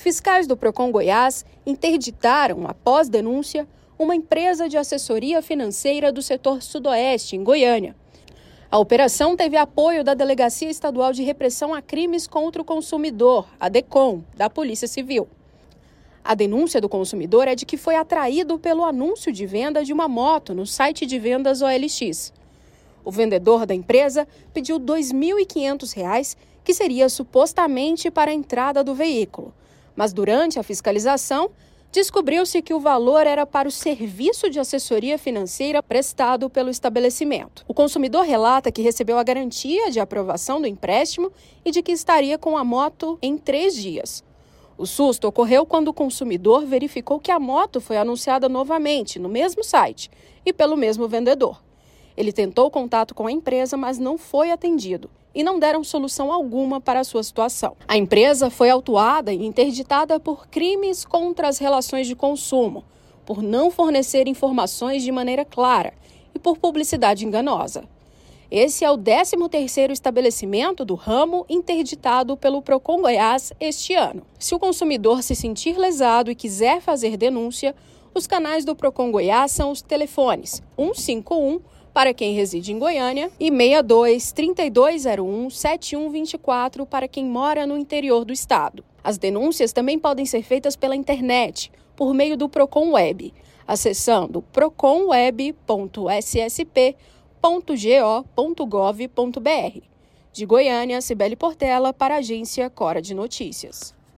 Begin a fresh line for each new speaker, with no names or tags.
Fiscais do Procon Goiás interditaram, após denúncia, uma empresa de assessoria financeira do setor sudoeste, em Goiânia. A operação teve apoio da Delegacia Estadual de Repressão a Crimes contra o Consumidor, a DECOM, da Polícia Civil. A denúncia do consumidor é de que foi atraído pelo anúncio de venda de uma moto no site de vendas OLX. O vendedor da empresa pediu R$ 2.500, que seria supostamente para a entrada do veículo. Mas durante a fiscalização, descobriu-se que o valor era para o serviço de assessoria financeira prestado pelo estabelecimento. O consumidor relata que recebeu a garantia de aprovação do empréstimo e de que estaria com a moto em 3 dias. O susto ocorreu quando o consumidor verificou que a moto foi anunciada novamente no mesmo site e pelo mesmo vendedor. Ele tentou contato com a empresa, mas não foi atendido e não deram solução alguma para a sua situação. A empresa foi autuada e interditada por crimes contra as relações de consumo, por não fornecer informações de maneira clara e por publicidade enganosa. Esse é o 13º estabelecimento do ramo interditado pelo Procon Goiás este ano. Se o consumidor se sentir lesado e quiser fazer denúncia, os canais do Procon Goiás são os telefones 151 para quem reside em Goiânia e 62-3201-7124 para quem mora no interior do estado. As denúncias também podem ser feitas pela internet, por meio do Procon Web, acessando proconweb.ssp.go.gov.br. De Goiânia, Cibele Portela para a agência Cora de Notícias.